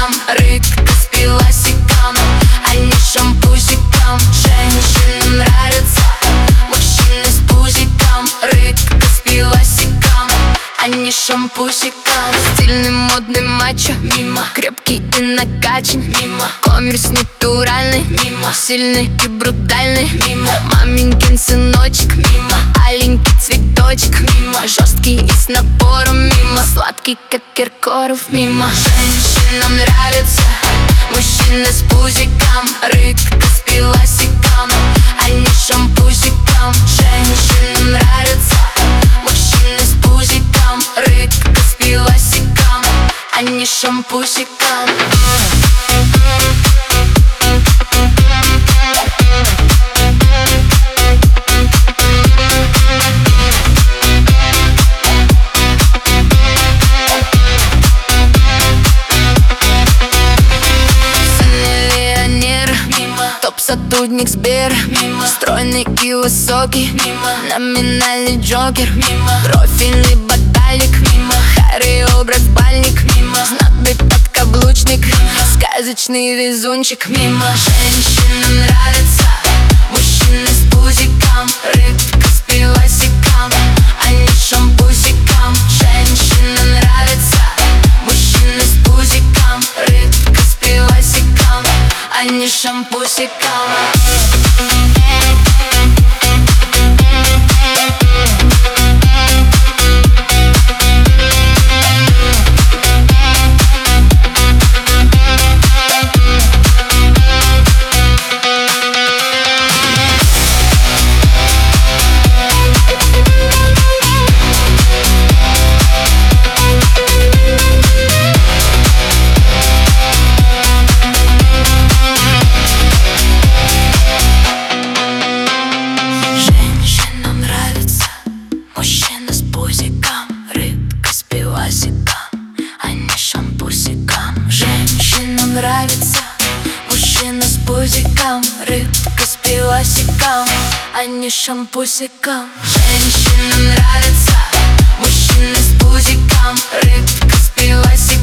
пусикам, рыбка с пилосикам, они шампусикам. Женщинам нравятся мужчины с пузиком, рыбка с пилосикам, они шампусикам. Стильный, модный, мачо, мимо. Крепкий и накачан, мимо. Коммерс натуральный, мимо. Сильный и брутальный, мимо. Маменькин сыночек, мимо. Аленький цветочек, мимо. Жесткий и с напором, мимо. Сладкий, как Киркоров, мимо. Женщинам нравятся мужчины с пузиком, рыбка с пилосиком, они шампусикам. Женщинам нравятся мужчины с пузиком, рыбка с пилосиком, они шампусикам. Сотрудник Сбера, стройный и высокий, номинальный Джокер, профильный баталик, Харри образ бальник, знатный подкаблучник, сказочный везунчик. Женщинам нравятся мужчины с пузиком, рыбка с пилосиком, они шампусикам. Женщинам нравятся мужчины с пузиком, рыбка с пилосиком, они шампусикам. Женщинам нравится мужчина с пузиком, рыбка с пилосиком, они шампусикам. Женщинам нравится мужчина с пузиком, рыбка с пилосиком.